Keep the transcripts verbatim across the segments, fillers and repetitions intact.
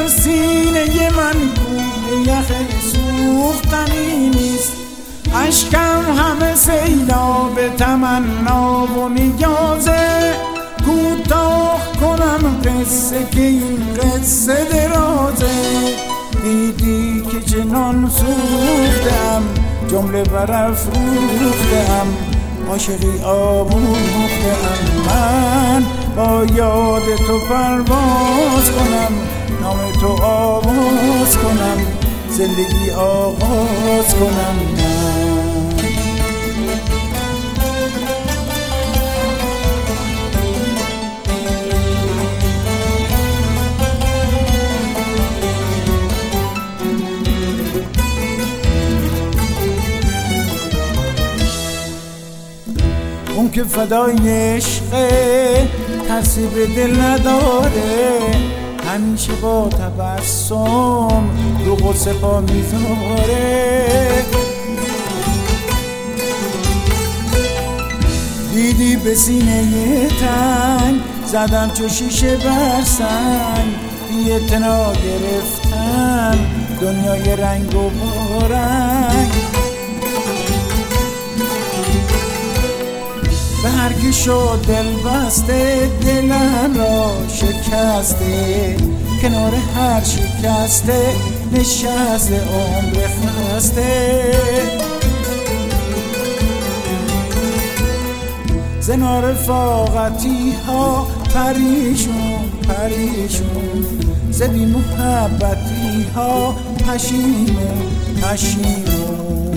در سینه من کوه یخ سوختنی نیست. اشکم همه سیلاب تمنا و نیازه، کوتاه کنم قصه که این قصه درازه. دیدی که چنان سوختم، جمله برافروختم، عاشقی آموختم. من با یاد تو پرواز کنم، نام تو آواز کنم، زندگی آغاز کنم. اون که فدای عشقه، ترسی به دل نداره، همیشه با تبسم رو غصه پا میذاره. دیدی به سینه تنگ زدم چو شیشه بر سنگ، بی اعتنا گرفتم دنیای رنگ و بارنگ. به هر کی شد دل بسته، دلم را شکسته، کنار هر شکسته نشسته عمر خسته. زنا رفاقتی ها پریشون پریشون، ز بی محبتی ها پشیمون پشیمون.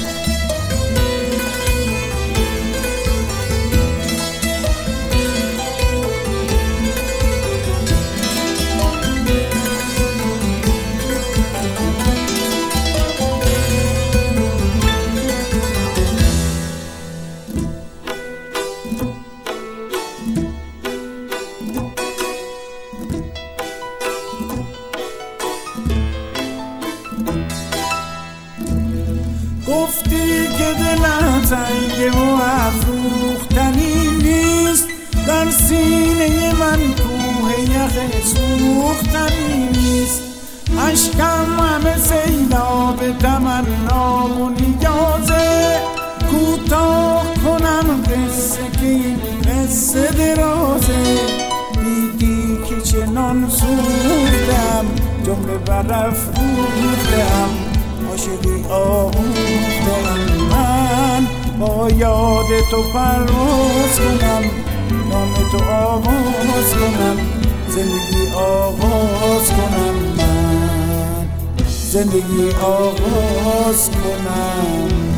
گفتی که دلم تنگه و افروختنی نیست، در سینه من کوه یخ سوختنی نیست. اشکم همه سیلاب تمنا و نیازه، کوتاه کنم قصه که این قصه درازه. دیدی که چنان سوختم، جمله برافروختم، عاشقی آموختم. من با یاد تو پرواز کنم، نام تو آواز کنم، زندگی آغاز کنم. من زندگی آغاز کنم.